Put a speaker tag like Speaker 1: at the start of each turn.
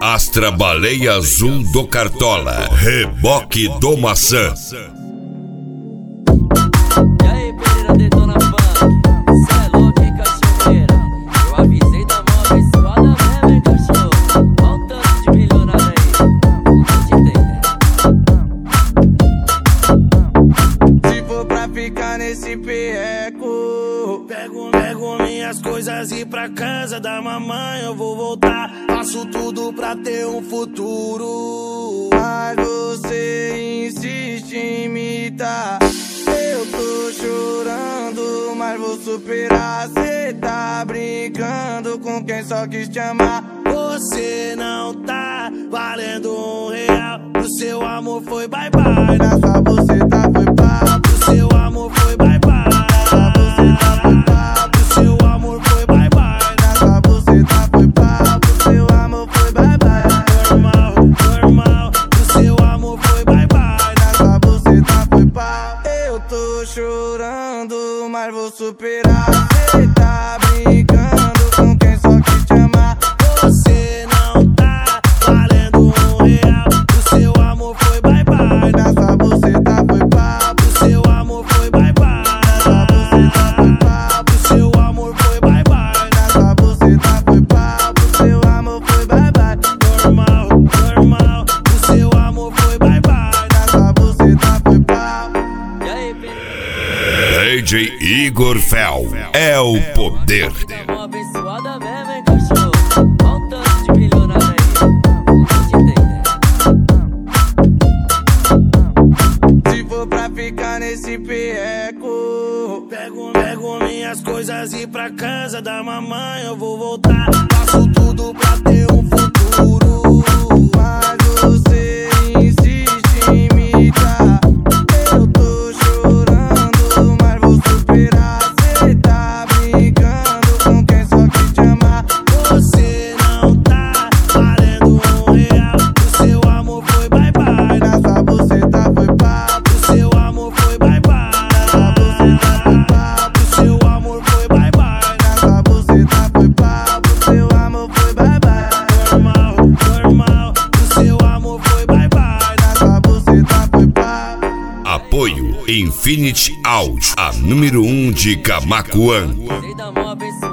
Speaker 1: Astra Baleia Azul do Cartola, Reboque do Maçã.
Speaker 2: E aí, Pereira detona funk, cê é louco, hein, cachoeira? Eu avisei da mão abençoada mesmo, hein, cachorro? Olha o tanto de milionário aí, não te entender.
Speaker 3: Se for pra ficar nesse perreco, pego minhas coisas e ir pra casa da mamãe eu vou voltar. Faço tudo pra ter um futuro, mas você insiste em imitar. Eu tô chorando, mas vou superar. Cê tá brincando com quem só quis te amar. Você não tá valendo R$1. O seu amor foi bye bye. Na sua buceta foi pá. O seu amor foi bye bye. Na sua buceta foi pá. O seu amor foi bye bye. Na sua buceta foi pá. O seu amor foi bye bye. Normal, normal. O seu amor foi bye bye. Na sua buceta foi pá. Eu tô chorando, mas vou superar. Cê tá brincando com quem só quis te amar. Você não tá valendo R$1. O seu amor foi bye bye. Na sua buceta foi pá. O seu amor foi bye bye. Na sua buceta foi pá. O seu amor foi bye bye. Na sua buceta foi pá. O seu amor foi bye bye. Normal, normal. O seu amor foi bye bye. Na sua buceta foi pá.
Speaker 2: E aí, Pereira?
Speaker 1: DJ Igor Fel é o poder.
Speaker 2: Da mão abençoada mesmo, hein, cachorro? Olha o tanto de milionário aí, não te entender.
Speaker 3: Se for pra ficar nesse perreco, pego minhas coisas e ir pra casa da mamãe eu vou voltar. Faço tudo pra ter um futuro, mas você insiste em imitar. Eu tô chorando, mas vou superar. Cê tá brincando com quem só quis te amar. Você não tá valendo R$1. O seu amor foi bye bye. Na sua buceta foi pá. O seu amor foi bye bye. Na sua buceta foi pá. O seu amor foi bye bye. Na sua buceta foi pá. O seu amor foi bye bye. Normal, normal. O seu amor foi bye bye. Na sua buceta foi pá.
Speaker 1: Apoio Infinity Audio, a número 1 de Camaquã.
Speaker 2: Avisei da mão abençoada.